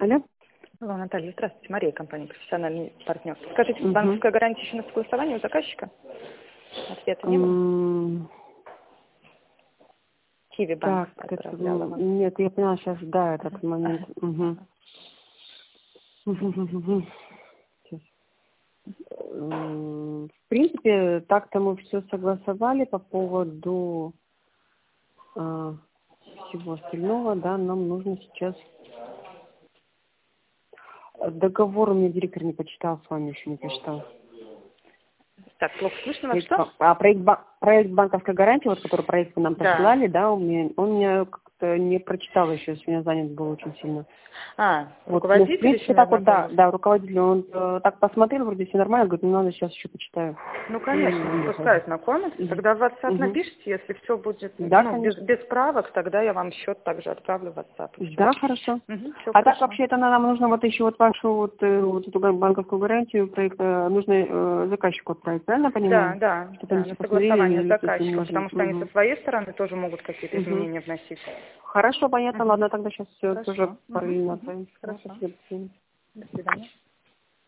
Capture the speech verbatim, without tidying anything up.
Алло. Алло, Наталья, здравствуйте. Мария, компания «Профессиональный партнер». Скажите, Угу. банковская гарантия еще на согласование у заказчика? Ответа не было? М, Киви банк Так, это, отправляла вам. м, нет, я поняла сейчас, да, этот момент. Ага, Угу. ага. Сейчас. М, В принципе, так-то мы все согласовали по поводу а, всего остального, да, нам нужно сейчас... Договор у меня директор не почитал, с вами еще не почитал. Так, плохо слышно вас, Проект что? ба- А проект, ба- проект банковской гарантии, вот который проект вы нам Да. присылали, да, у меня, он меня как-то не прочитал еще, сегодня занят был очень сильно. А, Вот, ну, в руководитель еще принципе, не так вот, да, ознакомился? да, руководитель, он э, так посмотрел, вроде все нормально, говорит, ну, надо сейчас еще почитаю. Ну, И конечно, уехал. пускай знакомиться. Мгм. Тогда в WhatsApp Мгм. напишите, если все будет, Да, ну, без, конечно. без правок, тогда я вам счет также отправлю в WhatsApp. И все. Да, хорошо. Угу, все А так хорошо. вообще это нам нужно вот еще вот вашу вот, э, вот эту банковскую гарантию проекта нужно э, заказчику отправить, правильно Да, понимаю? да, Чтобы они да, все на посмотрели согласование с или то есть они заказчиком, уже. потому что они со Угу. своей стороны тоже могут какие-то Угу. изменения вносить. Хорошо, понятно, Мгм. ладно, тогда сейчас все тоже Хорошо. Мгм, параллельно мгм. отправим. Хорошо. Спасибо. До свидания.